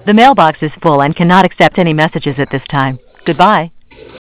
The mailbox is full and cannot accept any messages at this time. Goodbye.